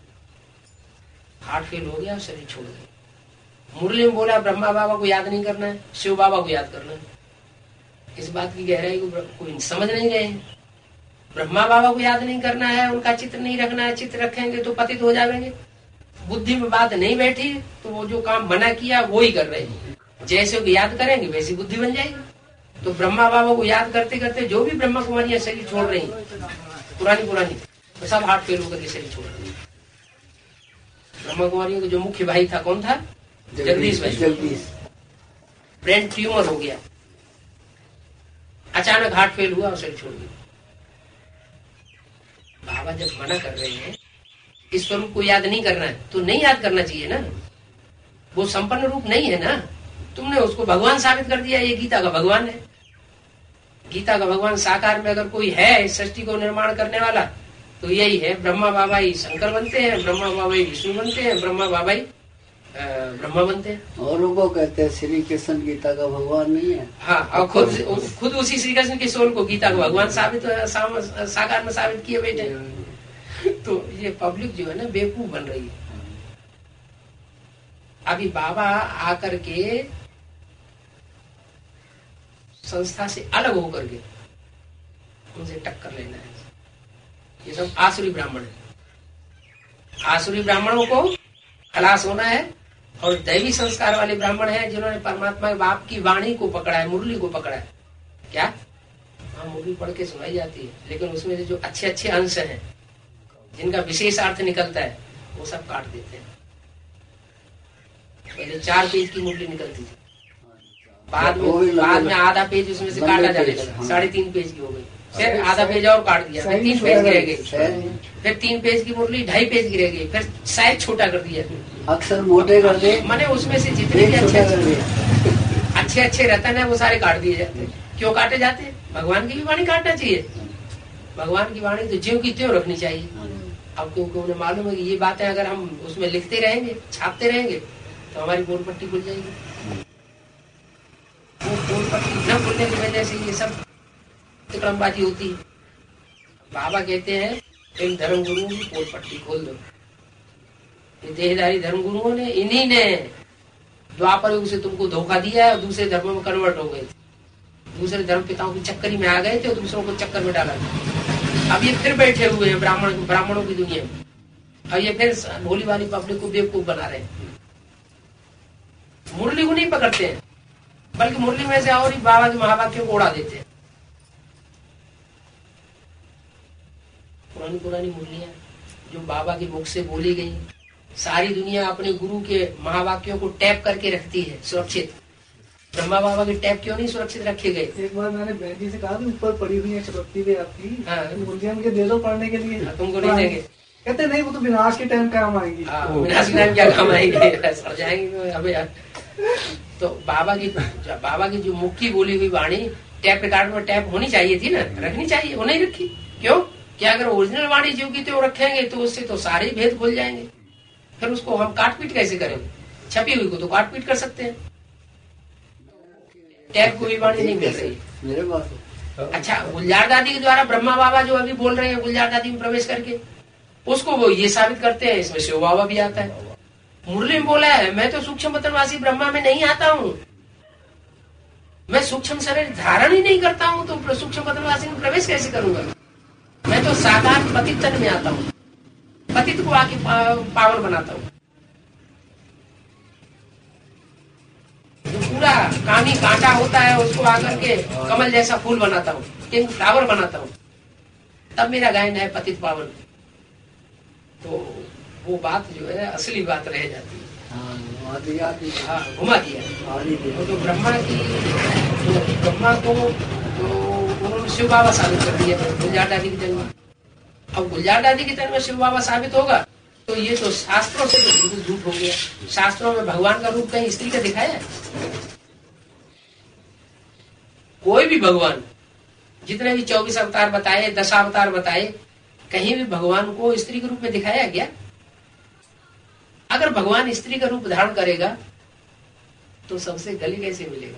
हार्ट फेल हो गया और शरीर छोड़ गया। मुरली में बोला ब्रह्मा बाबा को याद नहीं करना है, शिव बाबा को याद करना है। इस बात की गहराई को कोई समझ नहीं गए। ब्रह्मा बाबा को याद नहीं करना है, उनका चित्र नहीं रखना है। चित्र रखेंगे तो पतित हो जाएंगे। बुद्धि में बात नहीं बैठी तो वो जो काम मना किया वो ही कर रहे हैं। जैसे वो याद करेंगे वैसी बुद्धि बन जाएगी। तो ब्रह्मा बाबा को याद करते करते जो भी ब्रह्मा कुमारियां शरीर छोड़ रही पुरानी तो सब हार्ट फेल होकर के शरीर छोड़ रही। ब्रह्मा कुमारियों का जो मुख्य भाई था कौन था? जगदीश भाई। ब्रेन ट्यूमर हो गया, अचानक हार्ट फेल हुआ और शरीर छोड़ दिया। बाबा जब मना कर रहे हैं इस स्वरूप को याद नहीं करना है तो नहीं याद करना चाहिए ना। वो संपन्न रूप नहीं है ना। तुमने उसको भगवान साबित कर दिया। ये गीता का भगवान है। गीता का भगवान साकार में अगर कोई है इस सृष्टि को निर्माण करने वाला तो यही है। ब्रह्मा बाबा ही शंकर बनते हैं, ब्रह्मा बाबा ही विष्णु बनते हैं, ब्रह्मा बाबा ही ब्रह्मा बनते हैं। और वो कहते हैं श्री कृष्ण गीता का भगवान नहीं है। हाँ, और खुद उसी श्री कृष्ण के सोल को गीता का भगवान साकार में साबित किए बैठे। तो ये पब्लिक जो है ना बेवकूफ बन रही है। अभी बाबा आकर के संस्था से अलग होकर के उनसे टक्कर लेना है। ये सब आसुरी ब्राह्मण है। आसुरी ब्राह्मणों को खलास होना है, और दैवी संस्कार वाले ब्राह्मण हैं जिन्होंने परमात्मा के बाप की वाणी को पकड़ा है, मुरली को पकड़ा है। क्या हाँ, मुरली पढ़ के सुनाई जाती है, लेकिन उसमें से जो अच्छे अच्छे अंश हैं, जिनका विशेष अर्थ निकलता है, वो सब काट देते हैं। पहले 4 पेज की मुरली निकलती थी, बाद में आधा पेज उसमें से काटा जाने लगा, 3.5 पेज की हो गई, फिर आधा पेज और काट दिया, फिर 3 पेज की रह गई, फिर 3 पेज की मुरली 2.5 पेज की रह गई, फिर साइज छोटा कर दिया, अक्सर मोटे कर दे। मैंने उसमें से जितने भी अच्छे अच्छे रतन है वो सारे काट दिए जाते हैं। क्यों काटे जाते हैं? भगवान की भी वाणी काटना चाहिए। भगवान की वाणी तो ज्यों की त्यों रखनी चाहिए। अब क्योंकि उन्हें मालूम है कि ये बातें अगर हम उसमें लिखते रहेंगे, छापते रहेंगे, तो हमारी बोल पट्टी खुल जाएगी। वो बोल पट्टी न खुलने की वजह से ये सब अतिक्रमबाजी होती है। बाबा कहते हैं इन धर्म गुरुओं की पोल पट्टी खोल दो। ये देहधारी धर्म गुरुओं ने, इन्हीं ने द्वापर युग से तुमको धोखा दिया है और दूसरे धर्मों में कन्वर्ट हो गए थे, दूसरे धर्म पिताओं की चक्करी में आ गए थे और दूसरों को चक्कर में डाला। अब ये फिर बैठे हुए हैं ब्राह्मणों की दुनिया में, और ये फिर भोली वाली पब्लिक को बेवकूफ बना रहे हैं। मुरली को नहीं पकड़ते हैं, बल्कि मुरली में से और ही बाबा के महावाक्यों को उड़ा देते हैं। पुरानी पुरानी मुरलियां जो बाबा के मुख से बोली गई, सारी दुनिया अपने गुरु के महावाक्यों को टैप करके रखती है सुरक्षित। ब्रह्मा बाबा के टैप क्यों नहीं सुरक्षित रखे गए? एक बार मैंने बहन जी से कहा था, ऊपर पड़ी हुई है चिपकती हुई आपकी, हाँ। मुर्गियां मुझे दे दो पढ़ने के लिए। तुमको नहीं देंगे? कहते नहीं, वो तो विनाश के टाइम काम आएंगी। विनाश के टाइम क्या काम आएंगे? सड़ जाएंगे। अबे यार, तो बाबा की जो मुख की बोली हुई वाणी टैप रिकॉर्ड में टैप होनी चाहिए थी ना, रखनी चाहिए, वो नहीं रखी। क्यों? क्या अगर ओरिजिनल वाणी जो की तो रखेंगे तो उससे तो सारे भेद खुल जाएंगे। फिर उसको हम काट पीट कैसे करेंगे? छपी हुई को तो काट पीट कर सकते हैं, टैप को भी वाणी नहीं मिल रही मेरे पास। अच्छा, गुलजार दादी के द्वारा ब्रह्मा बाबा जो अभी बोल रहे हैं, गुलजार दादी में प्रवेश करके, उसको वो ये साबित करते हैं इसमें शिव बाबा भी आता है। मुरली में बोला है, मैं तो सूक्ष्म पतनवासी ब्रह्मा में नहीं आता हूँ, मैं सूक्ष्म शरीर धारण ही नहीं करता हूँ, तो सूक्ष्म पतनवासी में प्रवेश कैसे करूंगा? मैं तो साकार पतित तन में आता हूँ, पतित को आके पावन बनाता हूँ। जो पूरा कानी कांटा होता है उसको आकर के कमल जैसा फूल बनाता हूँ, पिंक फ्लावर बनाता हूँ, तब मेरा गायन है पतित पावन। तो वो बात जो है असली बात रह जाती है। हाँ, घुमा दिया। तो ब्रह्मा को जो उन्होंने शिव बाबा साबित कर दिया गुलजार दादी के जन्म में। अब गुलजार दादी के जन्म में शिव बाबा साबित होगा तो ये तो शास्त्रों से तो बिल्कुल झूठ हो गया। शास्त्रों में भगवान का रूप कहीं स्त्री का दिखाया है? कोई भी भगवान, जितने भी 24 अवतार बताए, 10 अवतार बताए, कहीं भी भगवान को स्त्री के रूप में दिखाया गया? अगर भगवान स्त्री का रूप धारण करेगा तो सबसे गले कैसे मिलेगा?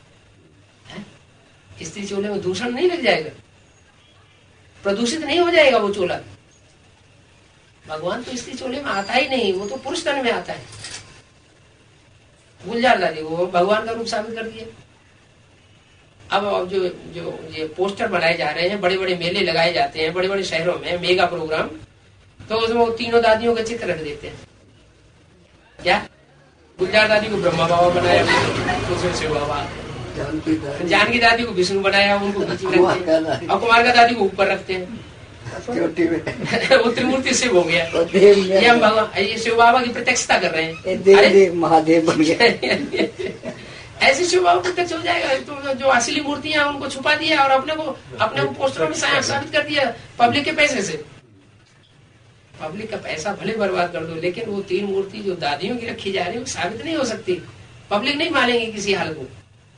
स्त्री चोले में दूषण नहीं लग जाएगा? प्रदूषित नहीं हो जाएगा वो चोला? भगवान तो स्त्री चोले में आता ही नहीं, वो तो पुरुष तन में आता है। गुलजार दादी को भगवान का रूप साबित कर दिया। अब जो ये पोस्टर बनाए जा रहे हैं, बड़े बड़े मेले लगाए जाते हैं बड़े बड़े शहरों में, मेगा प्रोग्राम, तो उसमें वो तीनों दादियों का चित्र रख देते हैं। क्या गुलजार दादी को ब्रह्मा बाबा बनाया, उसमें शिव बाबा, जानकी दादी को विष्णु बनाया, उनको नीचे रखते हैं, और कुमार का दादी को ऊपर रखते हैं। वो त्रिमूर्ति शिव हो गया। ये हम भगवान, ये शिव बाबा की प्रत्यक्षता कर रहे हैं। देव महादेव बन गया। ऐसे शिव बाबा प्रत्यक्ष हो जाएगा। तो जो असली मूर्तियां उनको छुपा दिया और अपने को पोस्टरों में साबित कर दिया पब्लिक के पैसे से। पब्लिक का पैसा भले बर्बाद कर दो, लेकिन वो 3 मूर्ति जो दादियों की रखी जा रही है वो साबित नहीं हो सकती। पब्लिक नहीं मानेगी किसी हाल को।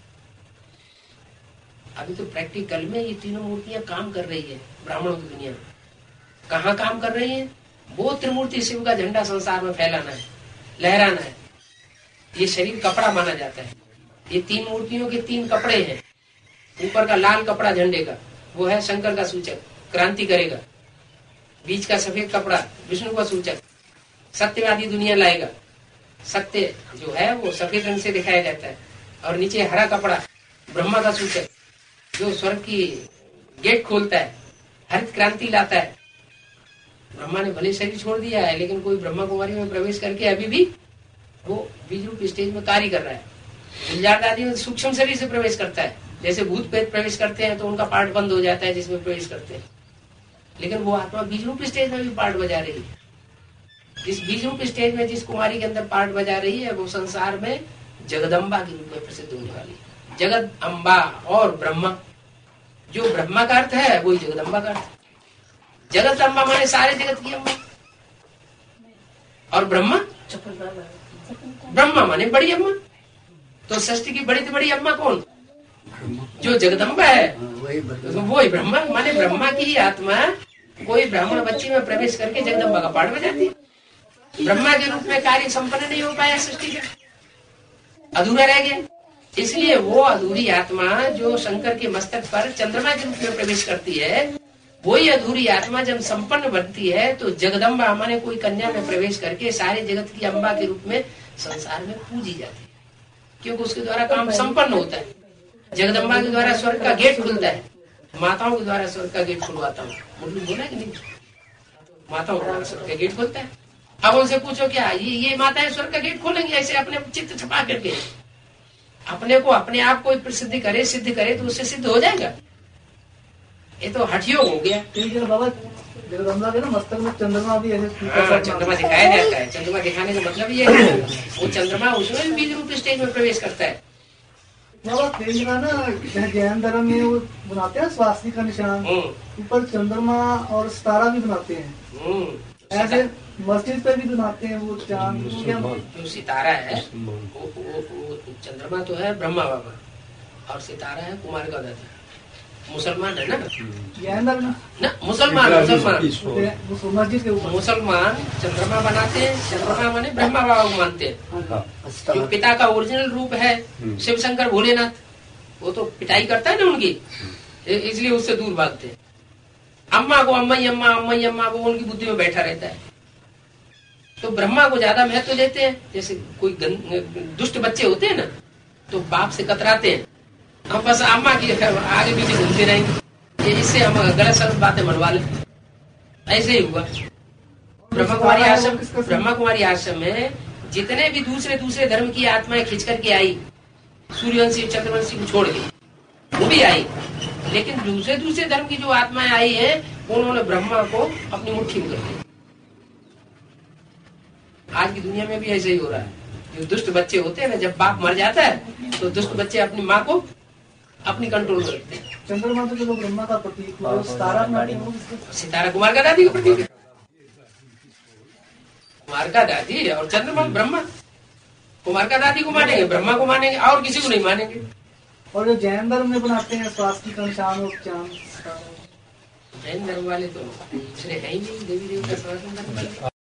अभी तो प्रैक्टिकल में ये तीनों मूर्तियां काम कर रही है ब्राह्मणों की दुनिया में। कहाँ काम कर रही है? वो त्रिमूर्ति शिव का झंडा संसार में फैलाना है, लहराना है। ये शरीर कपड़ा माना जाता है। ये 3 मूर्तियों के 3 कपड़े हैं। ऊपर का लाल कपड़ा झंडे का, वो है शंकर का सूचक, क्रांति करेगा। बीच का सफेद कपड़ा विष्णु का सूचक, सत्यवादी दुनिया लाएगा। सत्य जो है वो सफेद रंग से दिखाया जाता है। और नीचे हरा कपड़ा ब्रह्मा का सूचक, जो स्वर्ग की गेट खोलता है, हरित क्रांति लाता है। ब्रह्मा ने भले शरीर छोड़ दिया है, लेकिन कोई ब्रह्मा कुमारी में प्रवेश करके अभी भी वो बीज रूप स्टेज में कार्य कर रहा है। गुलजार आदि में सूक्ष्म शरीर से प्रवेश करता है, जैसे भूत प्रेत प्रवेश करते हैं तो उनका पार्ट बंद हो जाता है जिसमें प्रवेश करते हैं, लेकिन वो आत्मा बीज रूप स्टेज में भी पार्ट बजा रही है। जिस बीज रूप स्टेज में जिस कुमारी के अंदर पार्ट बजा रही है वो संसार में जगदम्बा के रूप में प्रसिद्ध होने वाली है। जगद अम्बा और ब्रह्मा, जो ब्रह्मा का अर्थ है वही जगदम्बा का अर्थ है। जगत अम्बा माने सारे जगत की अम्बा, और ब्रह्मा ब्रह्मा माने बड़ी अम्मा। तो सृष्टि की बड़ी से बड़ी अम्मा कौन? जो जगदम्बा है वही ब्रह्मा माने ब्रह्मा की ही आत्मा कोई ब्राह्मण बच्चे में प्रवेश करके जगदम्बा का पाठ बजाती है। ब्रह्मा के रूप में कार्य संपन्न नहीं हो पाया, सृष्टि का अधूरा रह गया। इसलिए वो अधूरी आत्मा जो शंकर के मस्तक पर चंद्रमा के रूप में प्रवेश करती है, वही अधूरी आत्मा जब संपन्न बनती है तो जगदम्बा माने कोई कन्या में प्रवेश करके सारे जगत की अम्बा के रूप में संसार में पूजी जाती है, क्योंकि उसके द्वारा काम संपन्न होता है। जगदम्बा के द्वारा स्वर्ग का गेट खुलता है। माताओं के द्वारा स्वर्ग का गेट खुलवाता हूँ, मुरली बोला कि नहीं? माताओं के द्वारा स्वर्ग का गेट खोलता है। अब उनसे पूछो क्या ये माताएं स्वर्ग का गेट खोलेंगे ऐसे अपने चित्त छपा करके? अपने को अपने आप को प्रसिद्ध करे, सिद्ध करे तो उससे सिद्ध हो जाएगा? ये तो हठयोग हो गया। बाबा जगदम्बा के ना मस्तक में चंद्रमा भी ऐसे चंद्रमा दिखाया जाता है। चंद्रमा दिखाने का मतलब ये है वो चंद्रमा उसमें भी बीज रूप स्टेज में प्रवेश करता है। बाबा तेजगा ना जैन धर्म में वो बनाते हैं स्वास्थ्य का निशान, ऊपर चंद्रमा और सितारा भी बनाते हैं। ऐसे मस्जिद पे भी बनाते हैं वो चांद। जो सितारा है वो चंद्रमा तो है ब्रह्मा बाबा और सितारा है कुमार का दादा। मुसलमान है ना, ना मुसलमान मस्जिद के ऊपर मुसलमान चंद्रमा बनाते हैं। चंद्रमा माने ब्रह्मा बाबा को मानते हैं, जो पिता का ओरिजिनल रूप है शिव शंकर भोलेनाथ, वो तो पिटाई करता है ना उनकी, इसलिए उससे दूर भागते हैं। अम्मा को अम्मा अम्मा वो उनकी बुद्धि में बैठा रहता है। तो ब्रह्मा को ज्यादा महत्व देते हैं। जैसे कोई दुष्ट बच्चे होते हैं ना तो बाप से कतराते हैं, हम बस अम्मा की आगे पीछे घूमते रहेंगे, ये इससे हम गलत सलत बातें मनवा लें। ऐसे ही हुआ ब्रह्मा कुमारी आश्रम में जितने भी दूसरे धर्म की आत्माएं खिंच करके आई, सूर्यवंशी चंद्रवंशी को छोड़ के वो भी आई, लेकिन दूसरे धर्म की जो आत्माएं आई है उन्होंने ब्रह्मा को अपनी मुट्ठी में कर लिया। आज की दुनिया में भी ऐसे ही हो रहा है। जो दुष्ट बच्चे होते हैं ना, जब बाप मर जाता है तो दुष्ट बच्चे अपनी माँ को अपनी कंट्रोल में रखते हैं। चंद्रमा तो चलो ब्रह्मा का प्रतीक, सितारा कुमार का दादी का प्रतीक है। कुमार का दादी और चंद्रमा ब्रह्मा। कुमार का दादी को मानेंगे, ब्रह्मा को मानेंगे, और किसी को नहीं मानेंगे। और जो जैन धर्म में बनाते हैं स्वास्थ्य का निशान और चांद, जैन धर्म वाले तो दूसरे है ही नहीं, देवी देवता सनातन धर्म वाले।